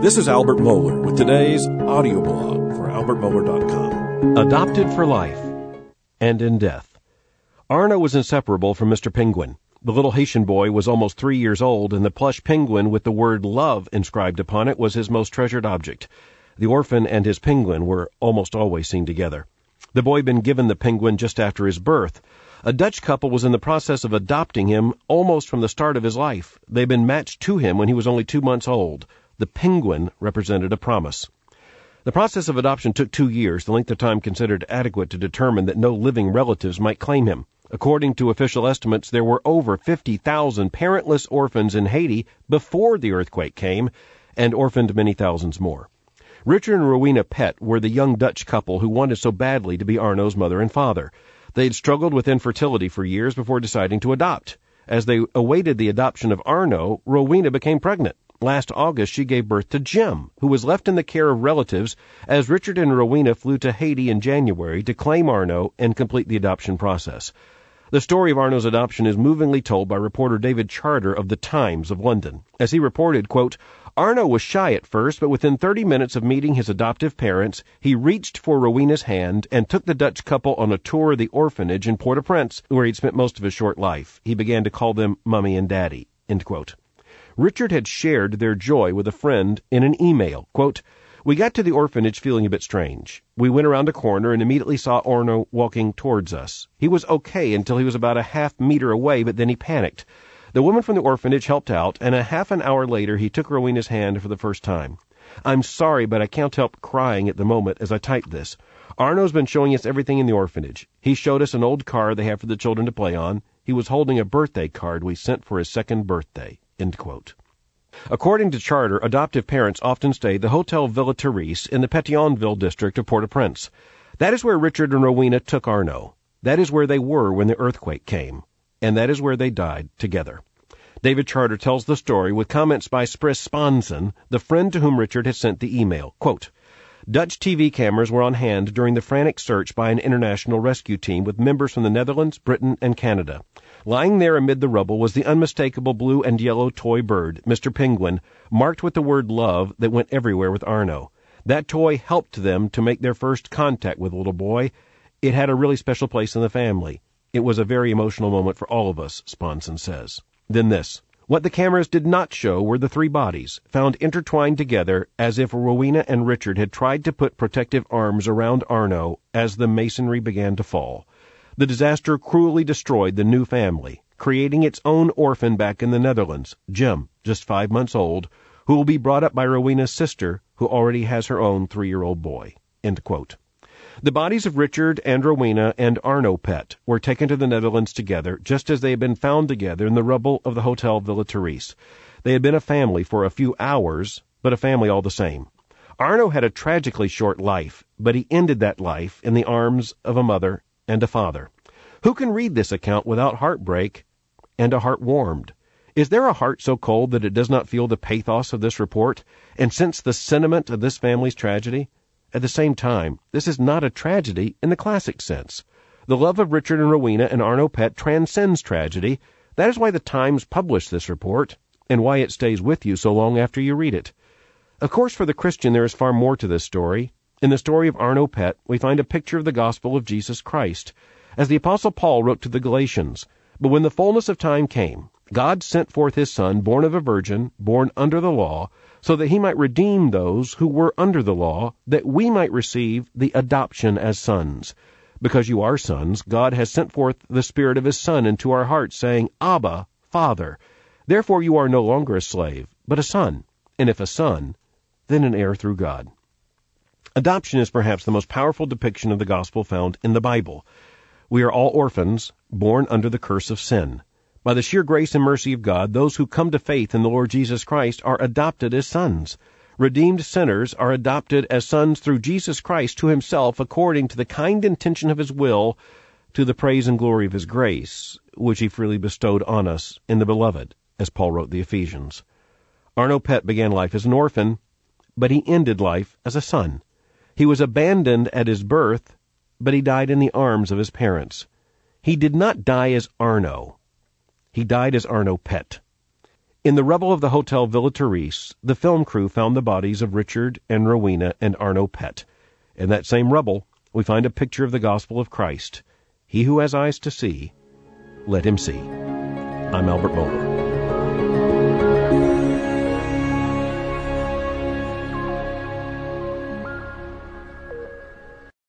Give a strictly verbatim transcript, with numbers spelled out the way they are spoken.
This is Albert Mohler with today's audio blog for albert mohler dot com. Adopted for life and in death. Arno was inseparable from Mister Penguin. The little Haitian boy was almost three years old, and the plush penguin with the word love inscribed upon it was his most treasured object. The orphan and his penguin were almost always seen together. The boy had been given the penguin just after his birth. A Dutch couple was in the process of adopting him almost from the start of his life. They had been matched to him when he was only two months old. The penguin represented a promise. The process of adoption took two years, the length of time considered adequate to determine that no living relatives might claim him. According to official estimates, there were over fifty thousand parentless orphans in Haiti before the earthquake came, and orphaned many thousands more. Richard and Rowena Pett were the young Dutch couple who wanted so badly to be Arno's mother and father. They had struggled with infertility for years before deciding to adopt. As they awaited the adoption of Arno, Rowena became pregnant. Last August, she gave birth to Jim, who was left in the care of relatives as Richard and Rowena flew to Haiti in January to claim Arno and complete the adoption process. The story of Arno's adoption is movingly told by reporter David Charter of The Times of London. As he reported, quote, Arno was shy at first, but within thirty minutes of meeting his adoptive parents, he reached for Rowena's hand and took the Dutch couple on a tour of the orphanage in Port-au-Prince, where he'd spent most of his short life. He began to call them Mummy and Daddy, end quote. Richard had shared their joy with a friend in an email. Quote, we got to the orphanage feeling a bit strange. We went around a corner and immediately saw Arno walking towards us. He was okay until he was about a half meter away, but then he panicked. The woman from the orphanage helped out, and a half an hour later he took Rowena's hand for the first time. I'm sorry, but I can't help crying at the moment as I type this. Arno's been showing us everything in the orphanage. He showed us an old car they have for the children to play on. He was holding a birthday card we sent for his second birthday. End quote. According to Charter, adoptive parents often stay at the Hotel Villa Therese in the Pétionville district of Port-au-Prince. That is where Richard and Rowena took Arno. That is where they were when the earthquake came. And that is where they died together. David Charter tells the story with comments by Spris Sponson, the friend to whom Richard had sent the email. Quote, Dutch T V cameras were on hand during the frantic search by an international rescue team with members from the Netherlands, Britain, and Canada. Lying there amid the rubble was the unmistakable blue and yellow toy bird, Mister Penguin, marked with the word love that went everywhere with Arno. That toy helped them to make their first contact with the little boy. It had a really special place in the family. It was a very emotional moment for all of us, Sponson says. Then this. What the cameras did not show were the three bodies, found intertwined together as if Rowena and Richard had tried to put protective arms around Arno as the masonry began to fall. The disaster cruelly destroyed the new family, creating its own orphan back in the Netherlands, Jim, just five months old, who will be brought up by Rowena's sister, who already has her own three-year-old boy. End quote. The bodies of Richard and Rowena and Arno Pett were taken to the Netherlands together, just as they had been found together in the rubble of the Hotel Villa Therese. They had been a family for a few hours, but a family all the same. Arno had a tragically short life, but he ended that life in the arms of a mother and a father. Who can read this account without heartbreak and a heart warmed? Is there a heart so cold that it does not feel the pathos of this report and sense the sentiment of this family's tragedy? At the same time, this is not a tragedy in the classic sense. The love of Richard and Rowena and Arno Pett transcends tragedy. That is why the Times published this report, and why it stays with you so long after you read it. Of course, for the Christian, there is far more to this story. In the story of Arno Pett, we find a picture of the gospel of Jesus Christ. As the Apostle Paul wrote to the Galatians, But when the fullness of time came, God sent forth his Son, born of a virgin, born under the law, so that he might redeem those who were under the law, that we might receive the adoption as sons. Because you are sons, God has sent forth the Spirit of his Son into our hearts, saying, Abba, Father. Therefore you are no longer a slave, but a son, and if a son, then an heir through God. Adoption is perhaps the most powerful depiction of the gospel found in the Bible. We are all orphans, born under the curse of sin. By the sheer grace and mercy of God, those who come to faith in the Lord Jesus Christ are adopted as sons. Redeemed sinners are adopted as sons through Jesus Christ to himself according to the kind intention of his will, to the praise and glory of his grace, which he freely bestowed on us in the Beloved, as Paul wrote the Ephesians. Arno Pett began life as an orphan, but he ended life as a son. He was abandoned at his birth, but he died in the arms of his parents. He did not die as Arno. He died as Arno Pett. In the rubble of the Hotel Villa Therese, the film crew found the bodies of Richard and Rowena and Arno Pett. In that same rubble, we find a picture of the gospel of Christ. He who has eyes to see, let him see. I'm Albert Mohler.